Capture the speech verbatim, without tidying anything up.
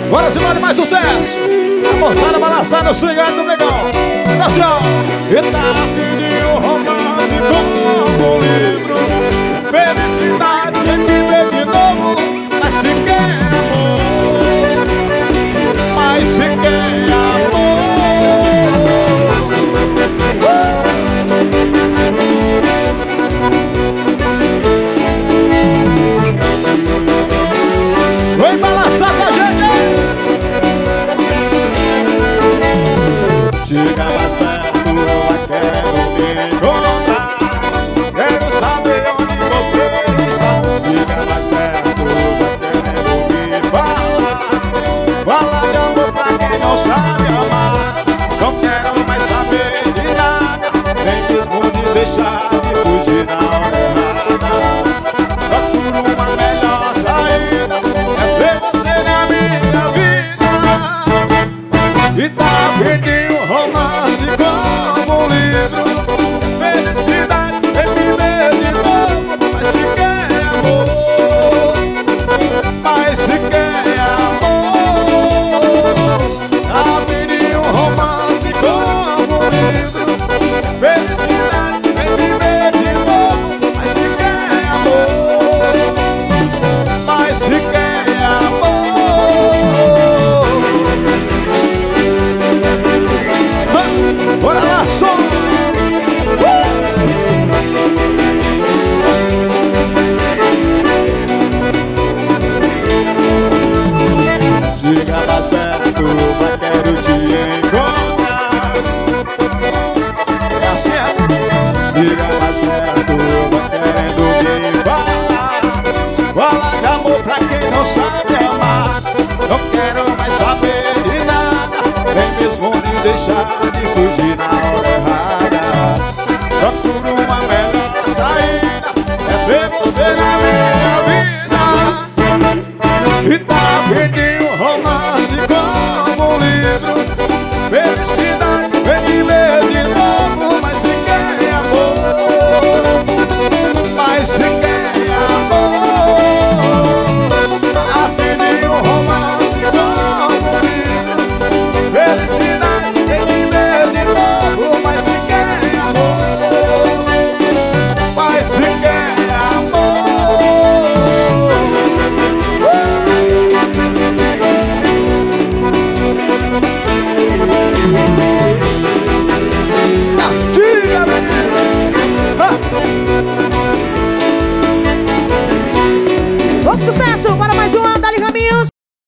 Bora, Simone, mais sucesso. A moçada balançada, o cigano do negão. Assim, ó. E tá pedindo romance como um livro. Felicidade tem que ver de novo. Mas se quer amor, mas se quer amor. Vem balançar com a gente aí. Chega mais perto, vai querendo me encontrar. Quero saber onde você está. Chega mais perto, vai querendo me falar. Fala de amor pra quem não sabe amar. Não quero mais saber de nada, nem mesmo de deixar de fugir na hora errada. Procuro uma melhor saída, é ver você na minha vida. E tá pedindo romance como um livro. Felicidade é viver de novo. Mas se quer amor, mas se quer amor. Tá pedindo romance como um livro. Felicidade é viver de novo. Mas se quer amor, mas se quer amor. Bora lá, som! Chega mais perto, mas quero te encontrar. É assim, é? Chega mais perto, mas querendo me falar. Fala de amor pra quem não sabe amar. Não quero mais saber de nada, nem mesmo de deixar de fugir na hora errada. Procuro uma melhor saída, é ver você na minha vida. E tá pedindo